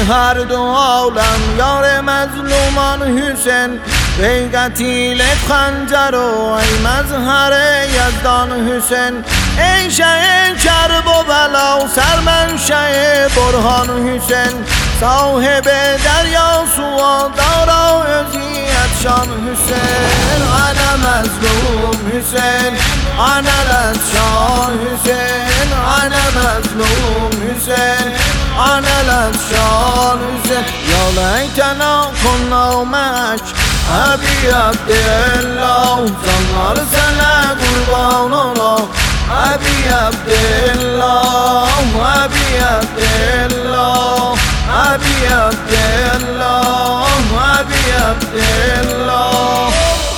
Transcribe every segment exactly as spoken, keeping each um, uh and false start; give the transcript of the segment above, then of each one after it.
هر دو عالم یار مظلومان حسین، ای قتیل خنجر و ای مظهر یزدان حسین، ای شه کرب و بلا سرمنشه برهان حسین، صاحب دریا سوا دارا اذیت شان حسین، انا مظلوم حسین انا لشان حسین، انا مظلوم حسین انا لشان حسین، یا لیتنا کنا معک ابی عبدالله، زمان سنه قربان را ابی عبدالله، ابی عبدالله، ابی عبدالله، ابی عبدالله.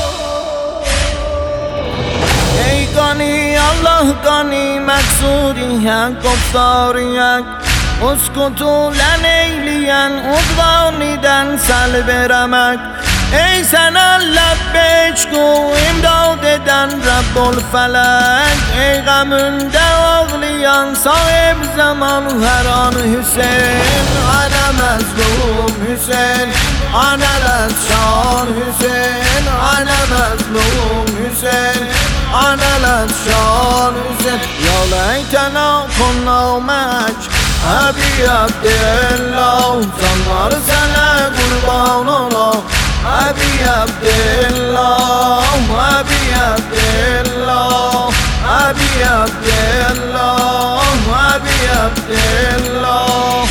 ای گانی الله گانی مقصودی یک گفتاری یک، اسکتو لنیلین عدوانیدن سلب رمک، ای سنا لبیچ گو امداد دن رب الفلک، ای غمونده آغلیان صاحب زمان هران حسین، انا مظلوم حسین انا لشان حسین، انا مظلوم حسین انا لشان حسین، یا لیتنا کنا معک ابی عبدالله، زمان سنه قربان را ابی عبدالله، ابی عبدالله، ابی عبدالله، ابی عبدالله.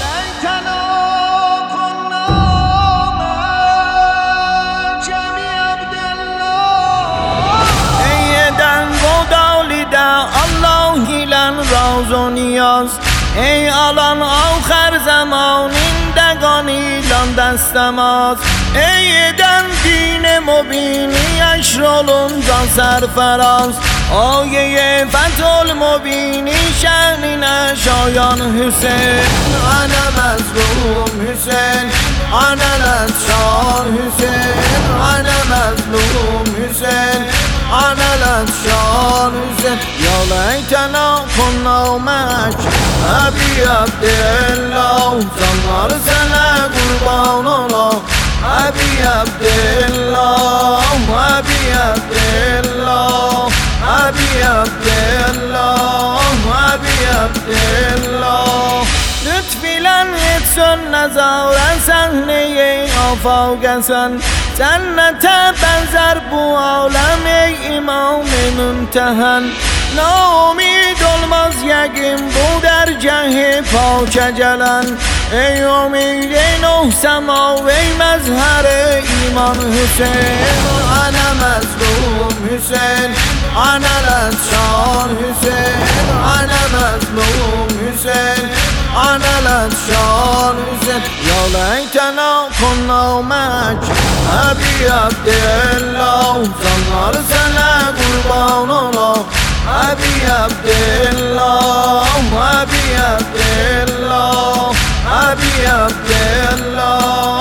ای دنگ و دالیده الله گیلن راز و نیاز، ای الان آخر زمان این دگانی لان دستماز، ای دن دین مبینی اشرالون جان سرفراز، آیه فتح المبینی شأن نشایان حسین، انا مظلوم حسین انا لشان حسین، انا مظلوم حسین انا لشان حسین، یا لیتنا کنا معک ابی عبدالله، زمان سنه قربان را ابی عبدالله، ابی عبدالله، ابی عبدالله، ابی عبدالله. لطفیلن اتسون نزارن صحنه آفاقسن، جنت بنظر بو عالم ای امام ممتحن، ناامید الماز یکیم بو در جه پاک جلن، ای امید نه سما و ای مظهر ایمان حسین، انا مظلوم حسین انا لشان حسین، انا مظلوم حسین انا لشان حسین، یا لیتنا کنا معک ابی عبدالله، زمان سنه قربان را ابی عبدالله، ابی عبدالله، ابی عبدالله.